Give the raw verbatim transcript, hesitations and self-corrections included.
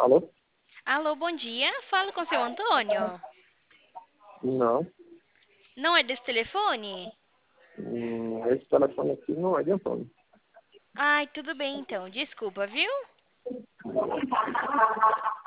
Alô? Alô, bom dia. Falo com o seu Antônio. Não. Não é desse telefone? Hum, esse telefone aqui não é de Antônio. Ai, tudo bem então. Desculpa, viu?